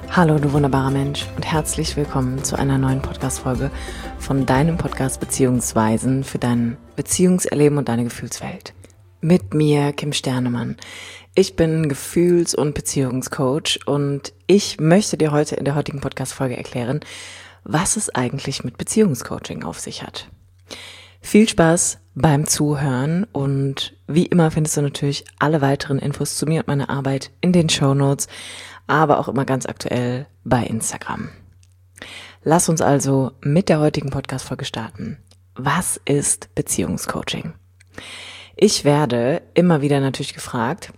Hallo du wunderbarer Mensch und herzlich willkommen zu einer neuen Podcast-Folge von deinem Podcast Beziehungsweisen für dein Beziehungserleben und deine Gefühlswelt. Mit mir, Kim Sternemann. Ich bin Gefühls- und Beziehungscoach und ich möchte dir heute in der heutigen Podcast-Folge erklären, was es eigentlich mit Beziehungscoaching auf sich hat. Viel Spaß beim Zuhören und wie immer findest du natürlich alle weiteren Infos zu mir und meiner Arbeit in den Shownotes, aber auch immer ganz aktuell bei Instagram. Lass uns also mit der heutigen Podcast-Folge starten. Was ist Beziehungscoaching? Ich werde immer wieder natürlich gefragt,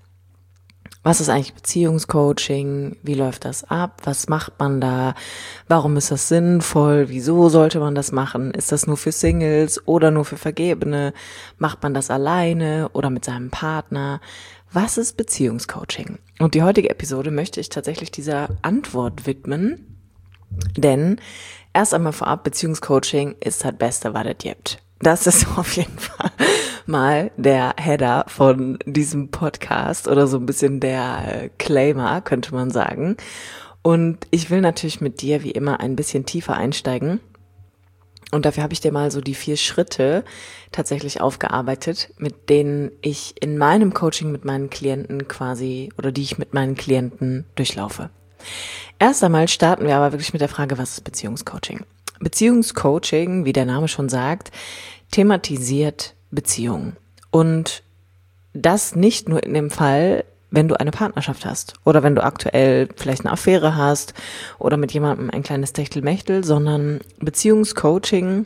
was ist eigentlich Beziehungscoaching? Wie läuft das ab? Was macht man da? Warum ist das sinnvoll? Wieso sollte man das machen? Ist das nur für Singles oder nur für Vergebene? Macht man das alleine oder mit seinem Partner? Was ist Beziehungscoaching? Und die heutige Episode möchte ich tatsächlich dieser Antwort widmen, denn erst einmal vorab, Beziehungscoaching ist das Beste, was es gibt. Das ist auf jeden Fall mal der Header von diesem Podcast oder so ein bisschen der Claimer, könnte man sagen. Und ich will natürlich mit dir wie immer ein bisschen tiefer einsteigen. Und dafür habe ich dir mal so die 4 Schritte tatsächlich aufgearbeitet, mit denen ich in meinem Coaching mit meinen Klienten quasi oder die ich mit meinen Klienten durchlaufe. Erst einmal starten wir aber wirklich mit der Frage, was ist Beziehungscoaching? Beziehungscoaching, wie der Name schon sagt, thematisiert Beziehungen. Und das nicht nur in dem Fall, wenn du eine Partnerschaft hast oder wenn du aktuell vielleicht eine Affäre hast oder mit jemandem ein kleines Techtelmechtel, sondern Beziehungscoaching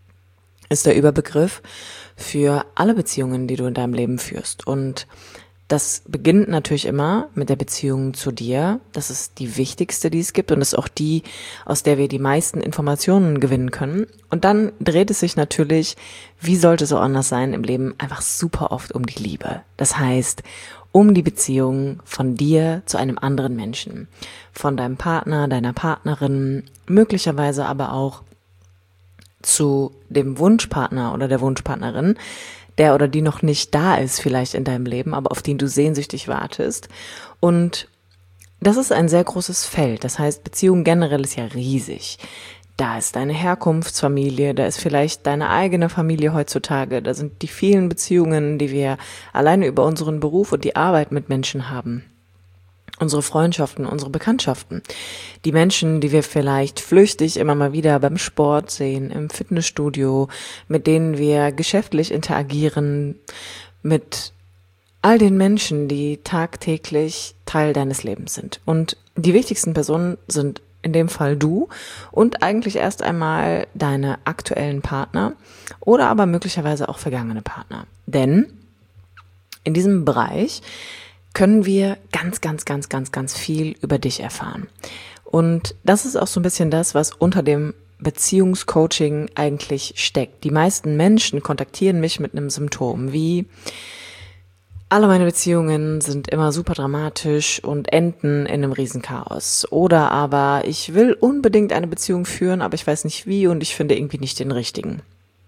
ist der Überbegriff für alle Beziehungen, die du in deinem Leben führst. Und das beginnt natürlich immer mit der Beziehung zu dir. Das ist die wichtigste, die es gibt und ist auch die, aus der wir die meisten Informationen gewinnen können. Und dann dreht es sich natürlich, wie sollte es auch anders sein, im Leben einfach super oft um die Liebe. Das heißt, um die Beziehung von dir zu einem anderen Menschen, von deinem Partner, deiner Partnerin, möglicherweise aber auch zu dem Wunschpartner oder der Wunschpartnerin, der oder die noch nicht da ist vielleicht in deinem Leben, aber auf den du sehnsüchtig wartest. Und das ist ein sehr großes Feld. Das heißt, Beziehung generell ist ja riesig. Da ist deine Herkunftsfamilie, da ist vielleicht deine eigene Familie heutzutage, da sind die vielen Beziehungen, die wir alleine über unseren Beruf und die Arbeit mit Menschen haben. Unsere Freundschaften, unsere Bekanntschaften. Die Menschen, die wir vielleicht flüchtig immer mal wieder beim Sport sehen, im Fitnessstudio, mit denen wir geschäftlich interagieren, mit all den Menschen, die tagtäglich Teil deines Lebens sind. Und die wichtigsten Personen sind in dem Fall du und eigentlich erst einmal deine aktuellen Partner oder aber möglicherweise auch vergangene Partner. Denn in diesem Bereich können wir ganz viel über dich erfahren. Und das ist auch so ein bisschen das, was unter dem Beziehungscoaching eigentlich steckt. Die meisten Menschen kontaktieren mich mit einem Symptom wie: alle meine Beziehungen sind immer super dramatisch und enden in einem Riesenchaos. Oder aber ich will unbedingt eine Beziehung führen, aber ich weiß nicht wie und ich finde irgendwie nicht den richtigen.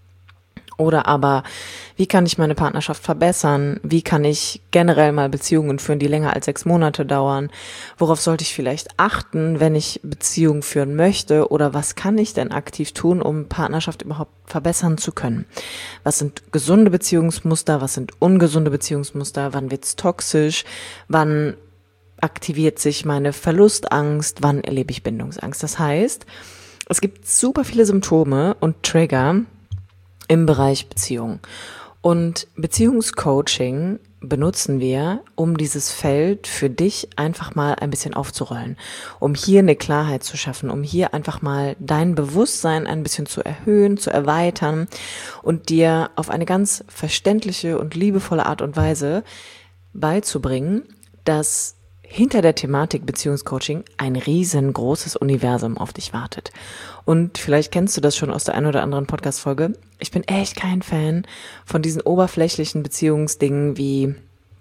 Oder aber, wie kann ich meine Partnerschaft verbessern? Wie kann ich generell mal Beziehungen führen, die länger als 6 Monate dauern? Worauf sollte ich vielleicht achten, wenn ich Beziehungen führen möchte? Oder was kann ich denn aktiv tun, um Partnerschaft überhaupt verbessern zu können? Was sind gesunde Beziehungsmuster? Was sind ungesunde Beziehungsmuster? Wann wird's toxisch? Wann aktiviert sich meine Verlustangst? Wann erlebe ich Bindungsangst? Das heißt, es gibt super viele Symptome und Trigger im Bereich Beziehung. Und Beziehungscoaching benutzen wir, um dieses Feld für dich einfach mal ein bisschen aufzurollen, um hier eine Klarheit zu schaffen, um hier einfach mal dein Bewusstsein ein bisschen zu erhöhen, zu erweitern und dir auf eine ganz verständliche und liebevolle Art und Weise beizubringen, dass hinter der Thematik Beziehungscoaching ein riesengroßes Universum auf dich wartet. Und vielleicht kennst du das schon aus der einen oder anderen Podcast-Folge. Ich bin echt kein Fan von diesen oberflächlichen Beziehungsdingen wie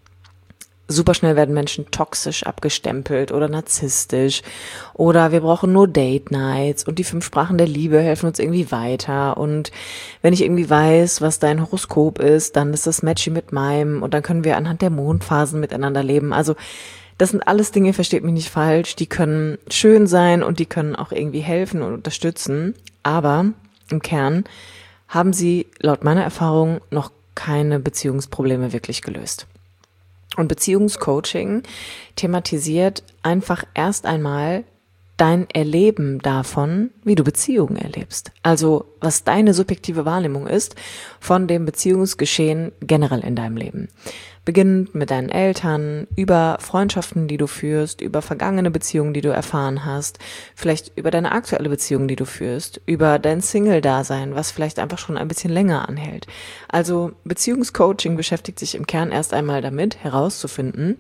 super schnell werden Menschen toxisch abgestempelt oder narzisstisch oder wir brauchen nur Date Nights und die 5 Sprachen der Liebe helfen uns irgendwie weiter und wenn ich irgendwie weiß, was dein Horoskop ist, dann ist das matchy mit meinem und dann können wir anhand der Mondphasen miteinander leben. Also Das sind alles Dinge, versteht mich nicht falsch, die können schön sein und die können auch irgendwie helfen und unterstützen, aber im Kern haben sie laut meiner Erfahrung noch keine Beziehungsprobleme wirklich gelöst. Und Beziehungscoaching thematisiert einfach erst einmal dein Erleben davon, wie du Beziehungen erlebst. Also was deine subjektive Wahrnehmung ist von dem Beziehungsgeschehen generell in deinem Leben. Beginnend mit deinen Eltern, über Freundschaften, die du führst, über vergangene Beziehungen, die du erfahren hast, vielleicht über deine aktuelle Beziehung, die du führst, über dein Single-Dasein, was vielleicht einfach schon ein bisschen länger anhält. Also Beziehungscoaching beschäftigt sich im Kern erst einmal damit, herauszufinden,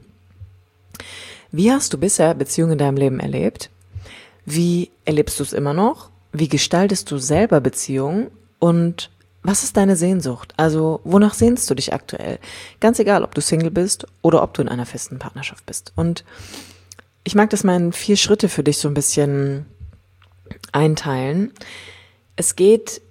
wie hast du bisher Beziehungen in deinem Leben erlebt? Wie erlebst du es immer noch? Wie gestaltest du selber Beziehungen? Und was ist deine Sehnsucht? Also wonach sehnst du dich aktuell? Ganz egal, ob du Single bist oder ob du in einer festen Partnerschaft bist. Und ich mag das mal in 4 Schritte für dich so ein bisschen einteilen. Es geht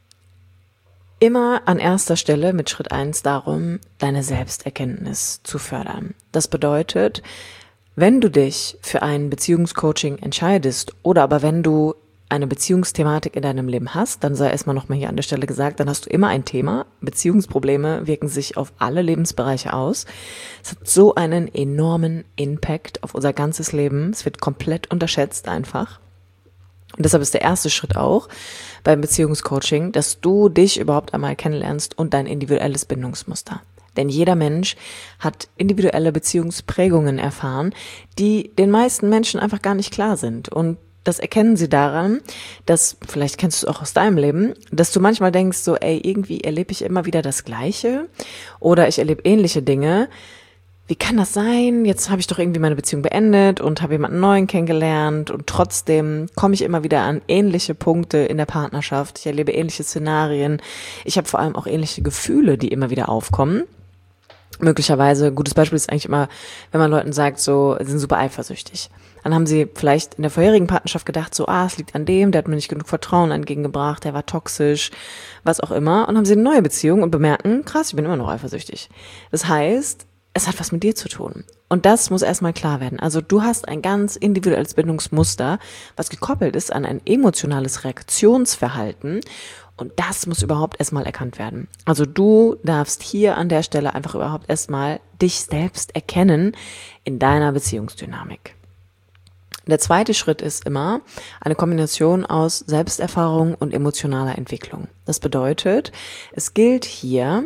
immer an erster Stelle mit Schritt 1 darum, deine Selbsterkenntnis zu fördern. Das bedeutet, wenn du dich für ein Beziehungscoaching entscheidest oder aber wenn du eine Beziehungsthematik in deinem Leben hast, dann sei erstmal nochmal hier an der Stelle gesagt, dann hast du immer ein Thema. Beziehungsprobleme wirken sich auf alle Lebensbereiche aus. Es hat so einen enormen Impact auf unser ganzes Leben. Es wird komplett unterschätzt einfach. Und deshalb ist der erste Schritt auch beim Beziehungscoaching, dass du dich überhaupt einmal kennenlernst und dein individuelles Bindungsmuster. Denn jeder Mensch hat individuelle Beziehungsprägungen erfahren, die den meisten Menschen einfach gar nicht klar sind. Und das erkennen sie daran, dass, vielleicht kennst du es auch aus deinem Leben, dass du manchmal denkst so, ey, irgendwie erlebe ich immer wieder das Gleiche oder ich erlebe ähnliche Dinge. Wie kann das sein? Jetzt habe ich doch irgendwie meine Beziehung beendet und habe jemanden neuen kennengelernt und trotzdem komme ich immer wieder an ähnliche Punkte in der Partnerschaft. Ich erlebe ähnliche Szenarien. Ich habe vor allem auch ähnliche Gefühle, die immer wieder aufkommen. Möglicherweise, gutes Beispiel ist eigentlich immer, wenn man Leuten sagt, so, sie sind super eifersüchtig. Dann haben sie vielleicht in der vorherigen Partnerschaft gedacht, so, es liegt an dem, der hat mir nicht genug Vertrauen entgegengebracht, der war toxisch, was auch immer. Und haben sie eine neue Beziehung und bemerken, krass, ich bin immer noch eifersüchtig. Das heißt, es hat was mit dir zu tun. Und das muss erstmal klar werden. Also du hast ein ganz individuelles Bindungsmuster, was gekoppelt ist an ein emotionales Reaktionsverhalten. Und das muss überhaupt erstmal erkannt werden. Also du darfst hier an der Stelle einfach überhaupt erstmal dich selbst erkennen in deiner Beziehungsdynamik. Der zweite Schritt ist immer eine Kombination aus Selbsterfahrung und emotionaler Entwicklung. Das bedeutet, es gilt hier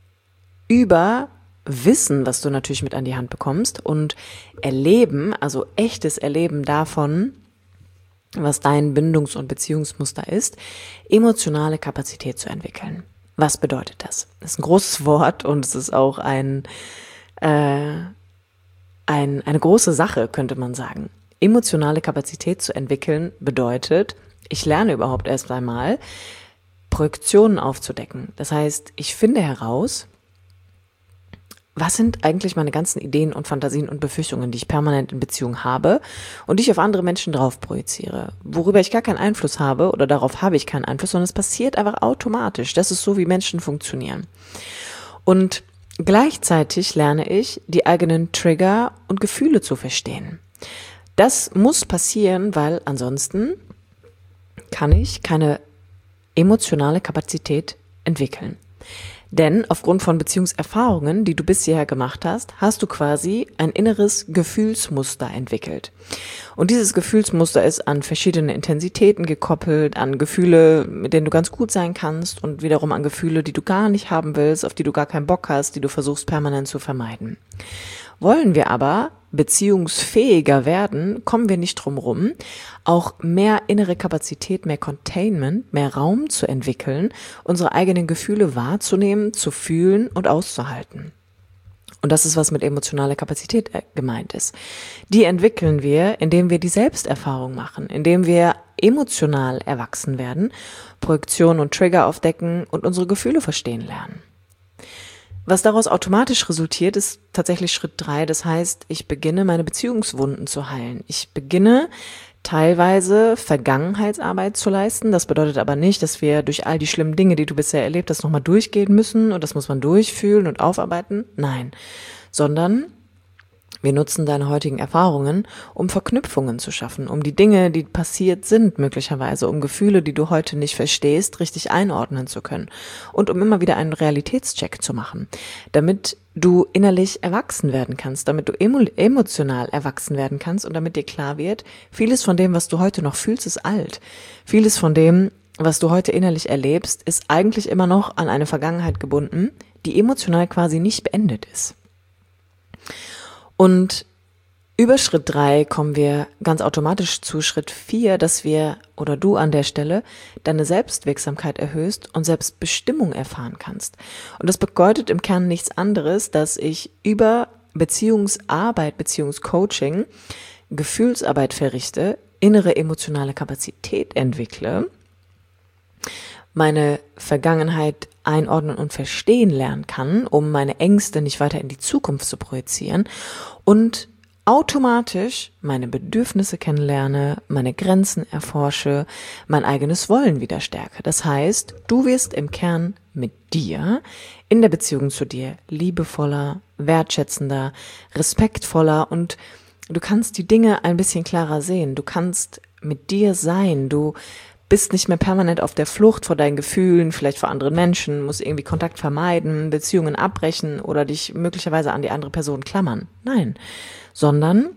über Wissen, was du natürlich mit an die Hand bekommst und Erleben, also echtes Erleben davon, was dein Bindungs- und Beziehungsmuster ist, emotionale Kapazität zu entwickeln. Was bedeutet das? Das ist ein großes Wort und es ist auch eine große Sache, könnte man sagen. Emotionale Kapazität zu entwickeln bedeutet, ich lerne überhaupt erst einmal, Projektionen aufzudecken. Das heißt, ich finde heraus, was sind eigentlich meine ganzen Ideen und Fantasien und Befürchtungen, die ich permanent in Beziehung habe und die ich auf andere Menschen drauf projiziere, worüber ich gar keinen Einfluss habe oder darauf habe ich keinen Einfluss, sondern es passiert einfach automatisch. Das ist so, wie Menschen funktionieren. Und gleichzeitig lerne ich, die eigenen Trigger und Gefühle zu verstehen. Das muss passieren, weil ansonsten kann ich keine emotionale Kapazität entwickeln. Denn aufgrund von Beziehungserfahrungen, die du bisher gemacht hast, hast du quasi ein inneres Gefühlsmuster entwickelt. Und dieses Gefühlsmuster ist an verschiedene Intensitäten gekoppelt, an Gefühle, mit denen du ganz gut sein kannst und wiederum an Gefühle, die du gar nicht haben willst, auf die du gar keinen Bock hast, die du versuchst permanent zu vermeiden. Wollen wir aber beziehungsfähiger werden, kommen wir nicht drum rum, auch mehr innere Kapazität, mehr Containment, mehr Raum zu entwickeln, unsere eigenen Gefühle wahrzunehmen, zu fühlen und auszuhalten. Und das ist, was mit emotionaler Kapazität gemeint ist. Die entwickeln wir, indem wir die Selbsterfahrung machen, indem wir emotional erwachsen werden, Projektion und Trigger aufdecken und unsere Gefühle verstehen lernen. Was daraus automatisch resultiert, ist tatsächlich Schritt 3. Das heißt, ich beginne meine Beziehungswunden zu heilen. Ich beginne teilweise Vergangenheitsarbeit zu leisten. Das bedeutet aber nicht, dass wir durch all die schlimmen Dinge, die du bisher erlebt hast, nochmal durchgehen müssen und das muss man durchfühlen und aufarbeiten. Nein, sondern Wir nutzen deine heutigen Erfahrungen, um Verknüpfungen zu schaffen, um die Dinge, die passiert sind möglicherweise, um Gefühle, die du heute nicht verstehst, richtig einordnen zu können und um immer wieder einen Realitätscheck zu machen, damit du innerlich erwachsen werden kannst, damit du emotional erwachsen werden kannst und damit dir klar wird, vieles von dem, was du heute noch fühlst, ist alt. Vieles von dem, was du heute innerlich erlebst, ist eigentlich immer noch an eine Vergangenheit gebunden, die emotional quasi nicht beendet ist. Und über Schritt 3 kommen wir ganz automatisch zu Schritt 4, dass wir oder du an der Stelle deine Selbstwirksamkeit erhöhst und Selbstbestimmung erfahren kannst. Und das bedeutet im Kern nichts anderes, dass ich über Beziehungsarbeit, Beziehungscoaching, Gefühlsarbeit verrichte, innere emotionale Kapazität entwickle, meine Vergangenheit einordnen und verstehen lernen kann, um meine Ängste nicht weiter in die Zukunft zu projizieren und automatisch meine Bedürfnisse kennenlerne, meine Grenzen erforsche, mein eigenes Wollen wieder stärke. Das heißt, du wirst im Kern mit dir, in der Beziehung zu dir, liebevoller, wertschätzender, respektvoller und du kannst die Dinge ein bisschen klarer sehen. Du kannst mit dir sein, du bist nicht mehr permanent auf der Flucht vor deinen Gefühlen, vielleicht vor anderen Menschen, musst irgendwie Kontakt vermeiden, Beziehungen abbrechen oder dich möglicherweise an die andere Person klammern. Nein, sondern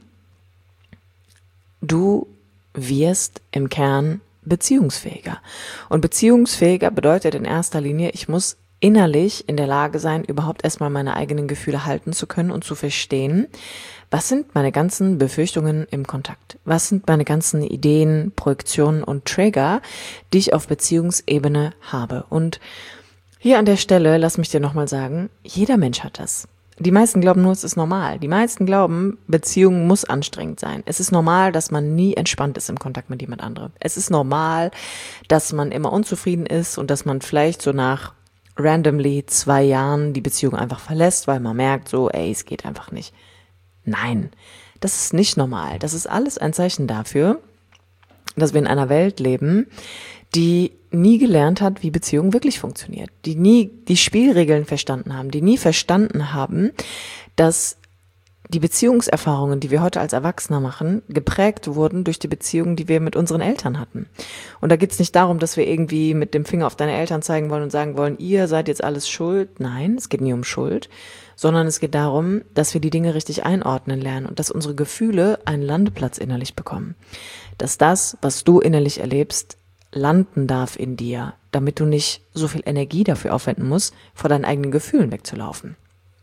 du wirst im Kern beziehungsfähiger. Und beziehungsfähiger bedeutet in erster Linie, ich muss innerlich in der Lage sein, überhaupt erstmal meine eigenen Gefühle halten zu können und zu verstehen, was sind meine ganzen Befürchtungen im Kontakt? Was sind meine ganzen Ideen, Projektionen und Trigger, die ich auf Beziehungsebene habe? Und hier an der Stelle, lass mich dir nochmal sagen, jeder Mensch hat das. Die meisten glauben nur, es ist normal. Die meisten glauben, Beziehung muss anstrengend sein. Es ist normal, dass man nie entspannt ist im Kontakt mit jemand anderem. Es ist normal, dass man immer unzufrieden ist und dass man vielleicht so nach randomly 2 Jahren die Beziehung einfach verlässt, weil man merkt so, es geht einfach nicht. Nein, das ist nicht normal. Das ist alles ein Zeichen dafür, dass wir in einer Welt leben, die nie gelernt hat, wie Beziehung wirklich funktioniert, die nie die Spielregeln verstanden haben, die nie verstanden haben, dass die Beziehungserfahrungen, die wir heute als Erwachsener machen, geprägt wurden durch die Beziehungen, die wir mit unseren Eltern hatten. Und da geht es nicht darum, dass wir irgendwie mit dem Finger auf deine Eltern zeigen wollen und sagen wollen, ihr seid jetzt alles schuld. Nein, es geht nie um Schuld, sondern es geht darum, dass wir die Dinge richtig einordnen lernen und dass unsere Gefühle einen Landeplatz innerlich bekommen. Dass das, was du innerlich erlebst, landen darf in dir, damit du nicht so viel Energie dafür aufwenden musst, vor deinen eigenen Gefühlen wegzulaufen.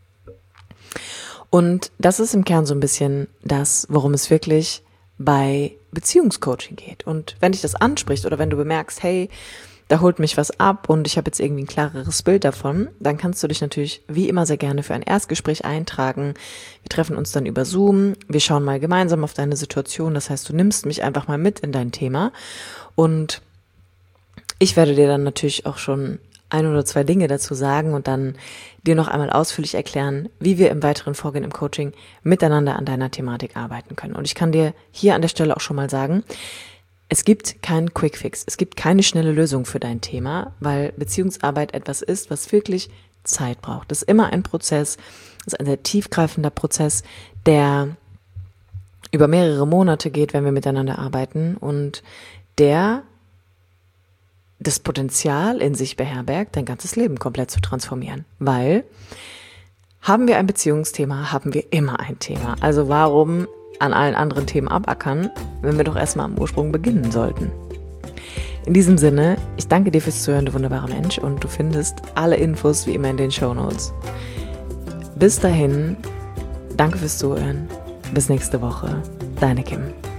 Und das ist im Kern so ein bisschen das, worum es wirklich bei Beziehungscoaching geht. Und wenn dich das anspricht oder wenn du bemerkst, hey, da holt mich was ab und ich habe jetzt irgendwie ein klareres Bild davon, dann kannst du dich natürlich wie immer sehr gerne für ein Erstgespräch eintragen. Wir treffen uns dann über Zoom, wir schauen mal gemeinsam auf deine Situation, das heißt, du nimmst mich einfach mal mit in dein Thema und ich werde dir dann natürlich auch schon 1 oder 2 Dinge dazu sagen und dann dir noch einmal ausführlich erklären, wie wir im weiteren Vorgehen im Coaching miteinander an deiner Thematik arbeiten können. Und ich kann dir hier an der Stelle auch schon mal sagen, es gibt keinen Quickfix, es gibt keine schnelle Lösung für dein Thema, weil Beziehungsarbeit etwas ist, was wirklich Zeit braucht. Das ist immer ein Prozess, das ist ein sehr tiefgreifender Prozess, der über mehrere Monate geht, wenn wir miteinander arbeiten und der das Potenzial in sich beherbergt, dein ganzes Leben komplett zu transformieren. Weil haben wir ein Beziehungsthema, haben wir immer ein Thema. Also warum an allen anderen Themen abackern, wenn wir doch erstmal am Ursprung beginnen sollten? In diesem Sinne, ich danke dir fürs Zuhören, du wunderbarer Mensch, und du findest alle Infos wie immer in den Shownotes. Bis dahin, danke fürs Zuhören. Bis nächste Woche. Deine Kim.